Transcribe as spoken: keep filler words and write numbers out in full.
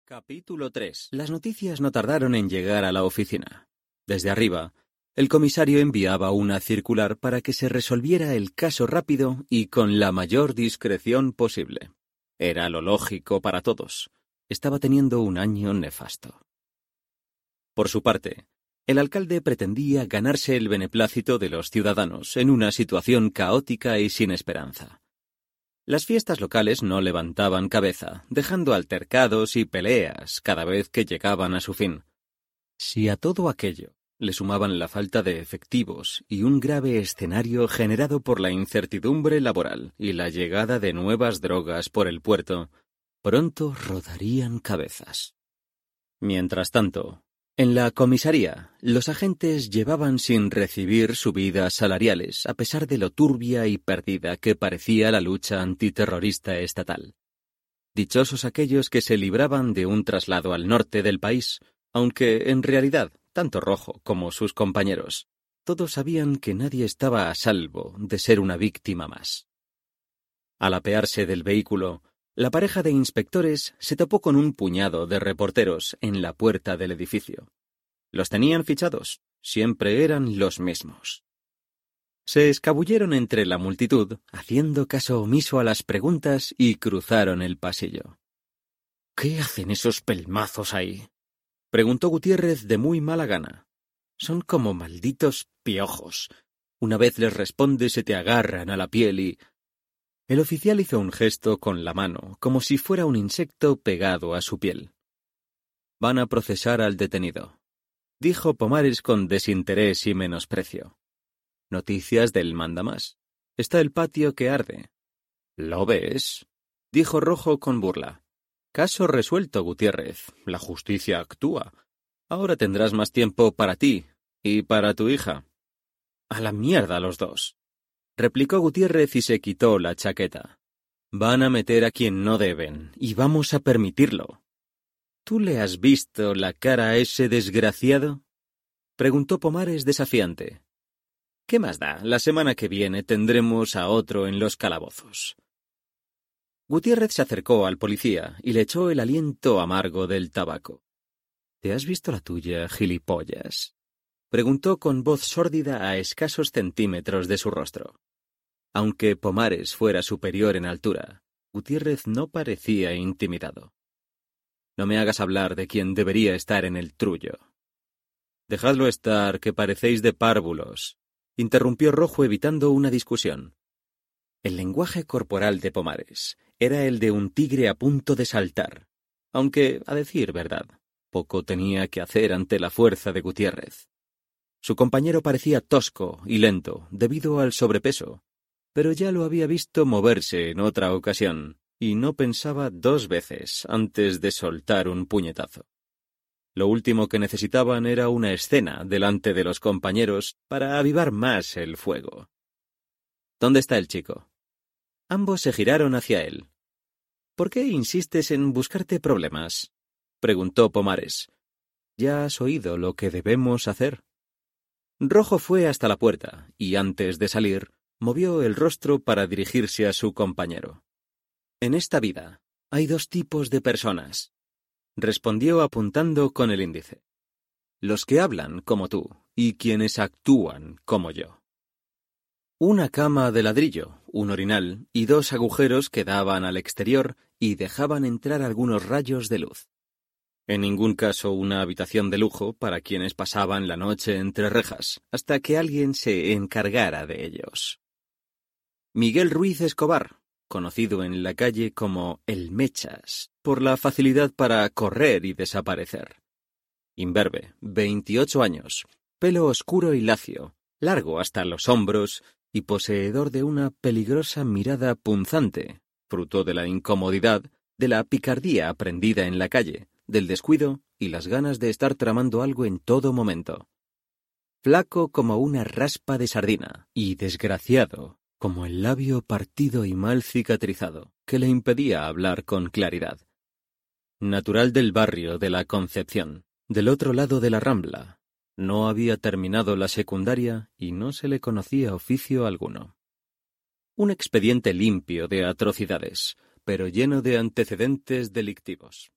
Capítulo tres. Las noticias no tardaron en llegar a la oficina. Desde arriba, el comisario enviaba una circular para que se resolviera el caso rápido y con la mayor discreción posible. Era lo lógico para todos. Estaba teniendo un año nefasto. Por su parte, el alcalde pretendía ganarse el beneplácito de los ciudadanos en una situación caótica y sin esperanza. Las fiestas locales no levantaban cabeza, dejando altercados y peleas cada vez que llegaban a su fin. Si a todo aquello le sumaban la falta de efectivos y un grave escenario generado por la incertidumbre laboral y la llegada de nuevas drogas por el puerto, pronto rodarían cabezas. Mientras tanto, en la comisaría, los agentes llevaban sin recibir subidas salariales a pesar de lo turbia y perdida que parecía la lucha antiterrorista estatal. Dichosos aquellos que se libraban de un traslado al norte del país, aunque en realidad, tanto Rojo como sus compañeros, todos sabían que nadie estaba a salvo de ser una víctima más. Al apearse del vehículo, la pareja de inspectores se topó con un puñado de reporteros en la puerta del edificio. Los tenían fichados, siempre eran los mismos. Se escabulleron entre la multitud, haciendo caso omiso a las preguntas y cruzaron el pasillo. —¿Qué hacen esos pelmazos ahí? —preguntó Gutiérrez de muy mala gana. —Son como malditos piojos. Una vez les respondes se te agarran a la piel y... El oficial hizo un gesto con la mano, como si fuera un insecto pegado a su piel. —Van a procesar al detenido —dijo Pomares con desinterés y menosprecio. —Noticias del mandamás. Está el patio que arde. —¿Lo ves? —dijo Rojo con burla. —Caso resuelto, Gutiérrez. La justicia actúa. Ahora tendrás más tiempo para ti y para tu hija. —A la mierda los dos —replicó Gutiérrez y se quitó la chaqueta. —Van a meter a quien no deben, y vamos a permitirlo. —¿Tú le has visto la cara a ese desgraciado? —preguntó Pomares desafiante. —¿Qué más da? La semana que viene tendremos a otro en los calabozos. Gutiérrez se acercó al policía y le echó el aliento amargo del tabaco. —¿Te has visto la tuya, gilipollas? —preguntó con voz sórdida a escasos centímetros de su rostro. Aunque Pomares fuera superior en altura, Gutiérrez no parecía intimidado. —No me hagas hablar de quien debería estar en el trullo. —Dejadlo estar, que parecéis de párvulos —interrumpió Rojo evitando una discusión. El lenguaje corporal de Pomares era el de un tigre a punto de saltar, aunque, a decir verdad, poco tenía que hacer ante la fuerza de Gutiérrez. Su compañero parecía tosco y lento debido al sobrepeso, pero ya lo había visto moverse en otra ocasión, y no pensaba dos veces antes de soltar un puñetazo. Lo último que necesitaban era una escena delante de los compañeros para avivar más el fuego. —¿Dónde está el chico? Ambos se giraron hacia él. —¿Por qué insistes en buscarte problemas? —preguntó Pomares. —¿Ya has oído lo que debemos hacer? Rojo fue hasta la puerta y, antes de salir, movió el rostro para dirigirse a su compañero. —En esta vida hay dos tipos de personas —respondió apuntando con el índice—. Los que hablan como tú y quienes actúan como yo. Una cama de ladrillo, un orinal y dos agujeros que daban al exterior y dejaban entrar algunos rayos de luz. En ningún caso una habitación de lujo para quienes pasaban la noche entre rejas, hasta que alguien se encargara de ellos. Miguel Ruiz Escobar, conocido en la calle como el Mechas, por la facilidad para correr y desaparecer. Imberbe, veintiocho años, pelo oscuro y lacio, largo hasta los hombros y poseedor de una peligrosa mirada punzante, fruto de la incomodidad, de la picardía aprendida en la calle, del descuido y las ganas de estar tramando algo en todo momento. Flaco como una raspa de sardina y desgraciado como el labio partido y mal cicatrizado, que le impedía hablar con claridad. Natural del barrio de la Concepción, del otro lado de la Rambla, no había terminado la secundaria y no se le conocía oficio alguno. Un expediente limpio de atrocidades, pero lleno de antecedentes delictivos.